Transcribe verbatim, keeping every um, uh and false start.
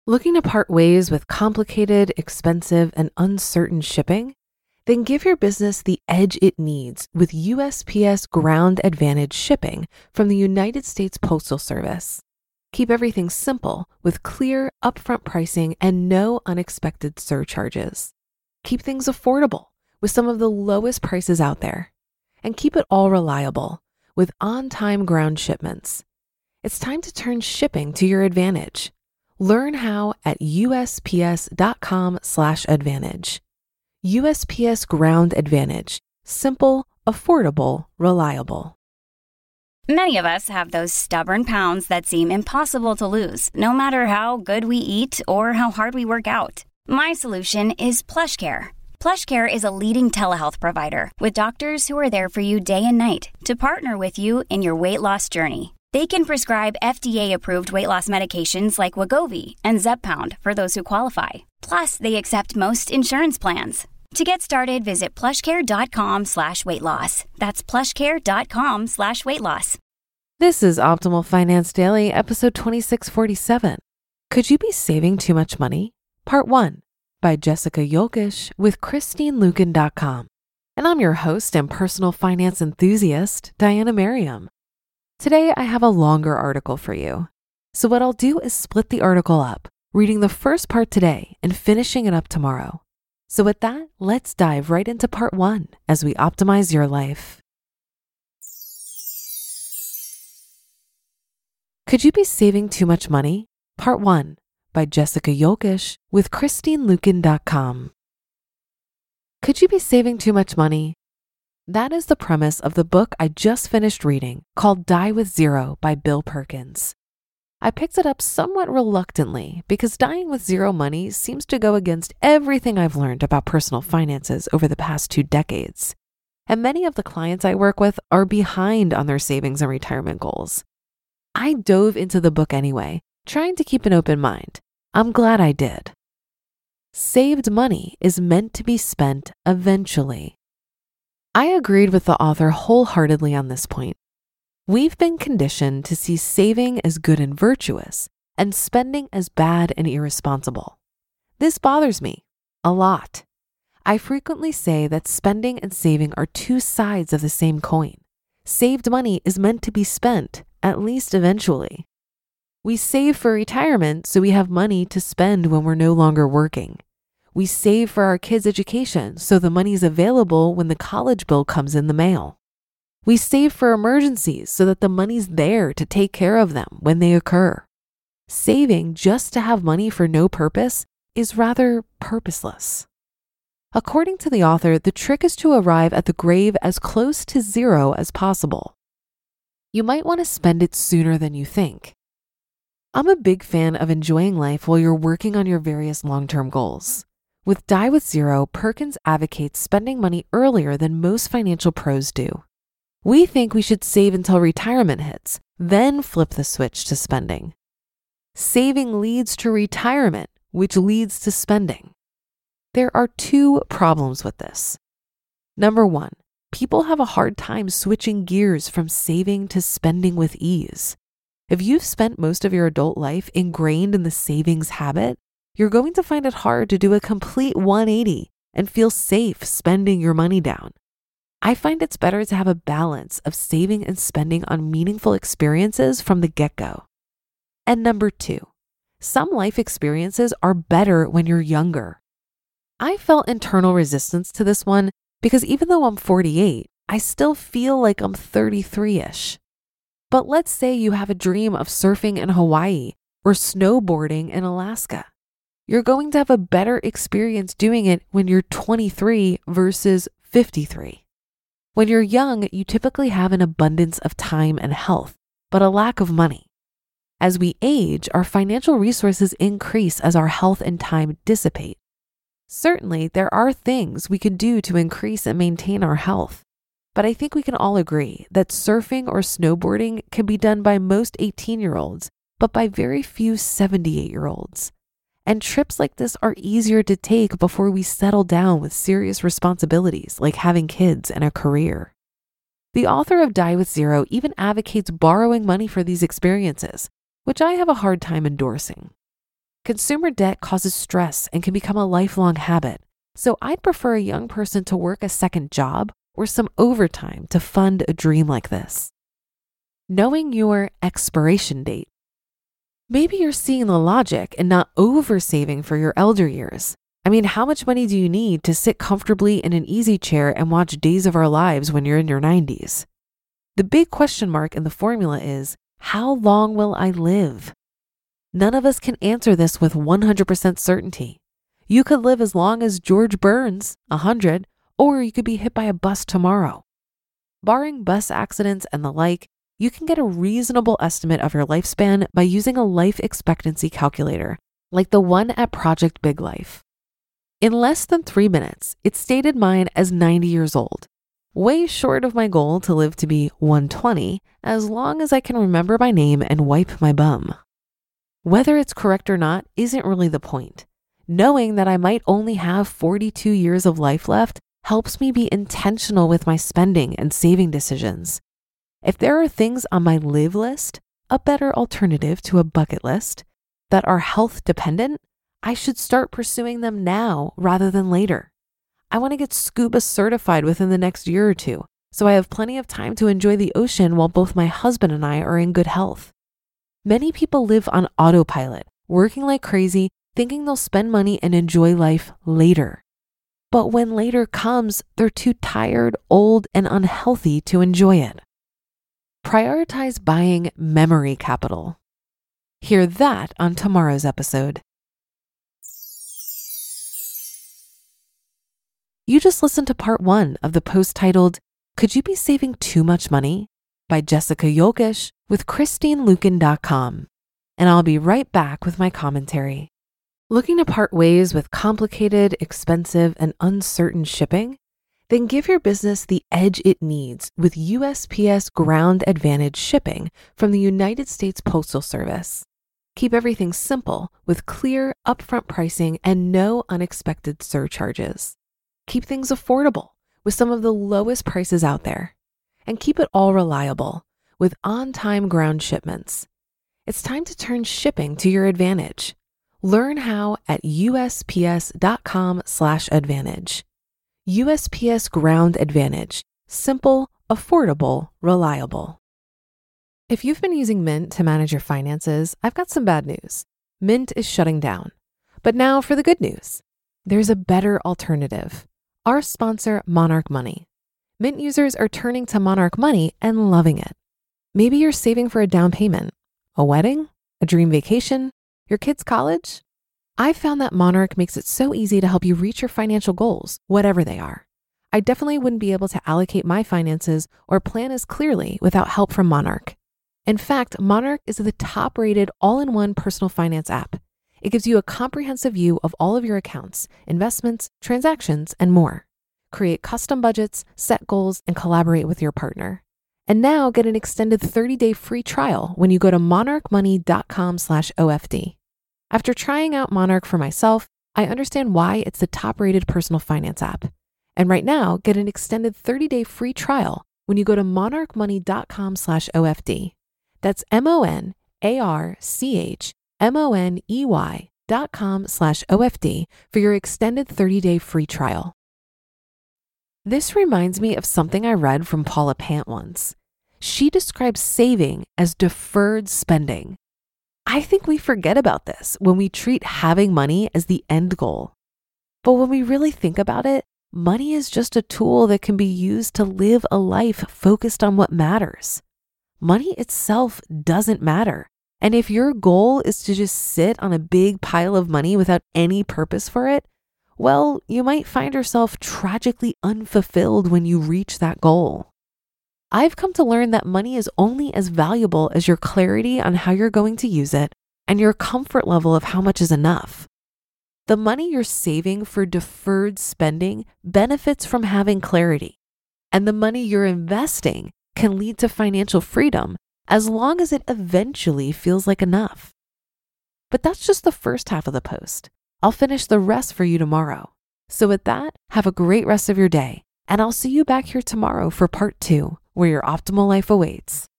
Looking to part ways with complicated, expensive, and uncertain shipping? Then give your business the edge it needs with U S P S Ground Advantage shipping from the United States Postal Service. Keep everything simple with clear, upfront pricing and no unexpected surcharges. Keep things affordable with some of the lowest prices out there. And keep it all reliable with on-time ground shipments. It's time to turn shipping to your advantage. Learn how at USPS.com slash advantage. U S P S Ground Advantage. Simple, affordable, reliable. Many of us have those stubborn pounds that seem impossible to lose, no matter how good we eat or how hard we work out. My solution is PlushCare. PlushCare is a leading telehealth provider with doctors who are there for you day and night to partner with you in your weight loss journey. They can prescribe F D A-approved weight loss medications like Wegovy and Zepbound for those who qualify. Plus, they accept most insurance plans. To get started, visit plushcare.com slash weight loss. That's plushcare.com slash weight loss. This is Optimal Finance Daily, episode twenty-six forty-seven. Could you be saving too much money? Part one by Jessica Yolkish with Christine Luken dot com. And I'm your host and personal finance enthusiast, Diana Merriam. Today, I have a longer article for you. So what I'll do is split the article up, reading the first part today and finishing it up tomorrow. So with that, let's dive right into part one as we optimize your life. Could you be saving too much money? Part one by Jessica Yolkish with Christine Luken dot com. Could you be saving too much money? That is the premise of the book I just finished reading called Die with Zero by Bill Perkins. I picked it up somewhat reluctantly because dying with zero money seems to go against everything I've learned about personal finances over the past two decades. And many of the clients I work with are behind on their savings and retirement goals. I dove into the book anyway, trying to keep an open mind. I'm glad I did. Saved money is meant to be spent eventually. I agreed with the author wholeheartedly on this point. We've been conditioned to see saving as good and virtuous and spending as bad and irresponsible. This bothers me a lot. I frequently say that spending and saving are two sides of the same coin. Saved money is meant to be spent, at least eventually. We save for retirement so we have money to spend when we're no longer working. We save for our kids' education so the money's available when the college bill comes in the mail. We save for emergencies so that the money's there to take care of them when they occur. Saving just to have money for no purpose is rather purposeless. According to the author, the trick is to arrive at the grave as close to zero as possible. You might want to spend it sooner than you think. I'm a big fan of enjoying life while you're working on your various long-term goals. With Die with Zero, Perkins advocates spending money earlier than most financial pros do. We think we should save until retirement hits, then flip the switch to spending. Saving leads to retirement, which leads to spending. There are two problems with this. Number one, people have a hard time switching gears from saving to spending with ease. If you've spent most of your adult life ingrained in the savings habit, you're going to find it hard to do a complete one eighty and feel safe spending your money down. I find it's better to have a balance of saving and spending on meaningful experiences from the get-go. And number two, some life experiences are better when you're younger. I felt internal resistance to this one because even though I'm forty-eight, I still feel like I'm thirty-three-ish. But let's say you have a dream of surfing in Hawaii or snowboarding in Alaska. You're going to have a better experience doing it when you're twenty-three versus fifty-three. When you're young, you typically have an abundance of time and health, but a lack of money. As we age, our financial resources increase as our health and time dissipate. Certainly, there are things we can do to increase and maintain our health, but I think we can all agree that surfing or snowboarding can be done by most eighteen-year-olds, but by very few seventy-eight-year-olds. And trips like this are easier to take before we settle down with serious responsibilities like having kids and a career. The author of Die with Zero even advocates borrowing money for these experiences, which I have a hard time endorsing. Consumer debt causes stress and can become a lifelong habit. So I'd prefer a young person to work a second job or some overtime to fund a dream like this. Knowing your expiration date. Maybe you're seeing the logic and not over-saving for your elder years. I mean, how much money do you need to sit comfortably in an easy chair and watch Days of Our Lives when you're in your nineties? The big question mark in the formula is, how long will I live? None of us can answer this with one hundred percent certainty. You could live as long as George Burns, one hundred, or you could be hit by a bus tomorrow. Barring bus accidents and the like, you can get a reasonable estimate of your lifespan by using a life expectancy calculator, like the one at Project Big Life. In less than three minutes, it stated mine as ninety years old, way short of my goal to live to be one hundred twenty, as long as I can remember my name and wipe my bum. Whether it's correct or not isn't really the point. Knowing that I might only have forty-two years of life left helps me be intentional with my spending and saving decisions. If there are things on my live list, a better alternative to a bucket list, that are health dependent, I should start pursuing them now rather than later. I want to get scuba certified within the next year or two, so I have plenty of time to enjoy the ocean while both my husband and I are in good health. Many people live on autopilot, working like crazy, thinking they'll spend money and enjoy life later. But when later comes, they're too tired, old, and unhealthy to enjoy it. Prioritize buying memory capital. Hear that on tomorrow's episode. You just listened to part one of the post titled, Could You Be Saving Too Much Money? By Jessica Yolkish with Christine Luken dot com. And I'll be right back with my commentary. Looking to part ways with complicated, expensive, and uncertain shipping? Then give your business the edge it needs with U S P S Ground Advantage shipping from the United States Postal Service. Keep everything simple with clear, upfront pricing and no unexpected surcharges. Keep things affordable with some of the lowest prices out there. And keep it all reliable with on-time ground shipments. It's time to turn shipping to your advantage. Learn how at U S P S dot com slash advantage. U S P S Ground Advantage. Simple, affordable, reliable. If you've been using Mint to manage your finances, I've got some bad news. Mint is shutting down. But now for the good news. There's a better alternative. Our sponsor, Monarch Money. Mint users are turning to Monarch Money and loving it. Maybe you're saving for a down payment, a wedding, a dream vacation, your kid's college. I've found that Monarch makes it so easy to help you reach your financial goals, whatever they are. I definitely wouldn't be able to allocate my finances or plan as clearly without help from Monarch. In fact, Monarch is the top-rated all-in-one personal finance app. It gives you a comprehensive view of all of your accounts, investments, transactions, and more. Create custom budgets, set goals, and collaborate with your partner. And now get an extended thirty-day free trial when you go to monarch money dot com slash O F D. After trying out Monarch for myself, I understand why it's the top-rated personal finance app. And right now, get an extended thirty-day free trial when you go to monarch money dot com slash O F D. That's M-O-N-A-R-C-H-M-O-N-E-Y dot com slash O F D for your extended thirty-day free trial. This reminds me of something I read from Paula Pant once. She describes saving as deferred spending. I think we forget about this when we treat having money as the end goal. But when we really think about it, money is just a tool that can be used to live a life focused on what matters. Money itself doesn't matter. And if your goal is to just sit on a big pile of money without any purpose for it, well, you might find yourself tragically unfulfilled when you reach that goal. I've come to learn that money is only as valuable as your clarity on how you're going to use it and your comfort level of how much is enough. The money you're saving for deferred spending benefits from having clarity, and the money you're investing can lead to financial freedom as long as it eventually feels like enough. But that's just the first half of the post. I'll finish the rest for you tomorrow. So with that, have a great rest of your day, and I'll see you back here tomorrow for part two, where your optimal life awaits.